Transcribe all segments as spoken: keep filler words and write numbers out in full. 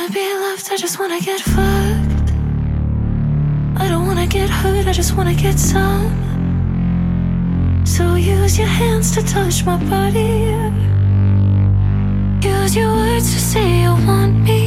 wanna be loved, I just wanna get fucked. I don't wanna get hurt, I just wanna get some. So use your hands to touch my body. Use your words to say you want me.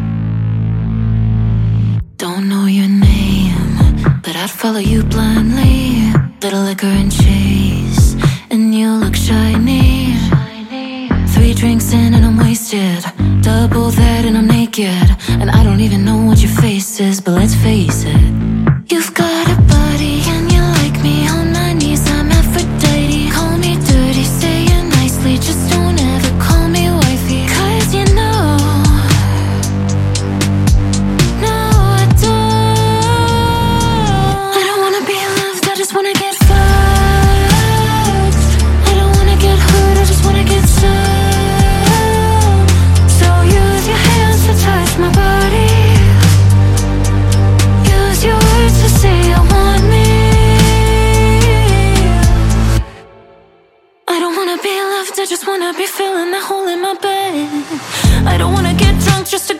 Don't know your name, but I'd follow you blindly. Little liquor and chase, and you look shiny. Three drinks in and I'm wasted. Double that and I'm naked. And I don't even know what your face is, but let's face it. You've got a body and you like me. On my knees I'm Aphrodite. Call me dirty, say it nicely. Just don't ever call me wifey. Cause you know, no I don't. I don't wanna be loved, I just wanna get fucked. I don't wanna get hurt, I just wanna get some. So use your hands to touch my body. Use your words to say you want me. I don't wanna be loved, I just wanna be filling that hole in my bed. I don't wanna get drunk just to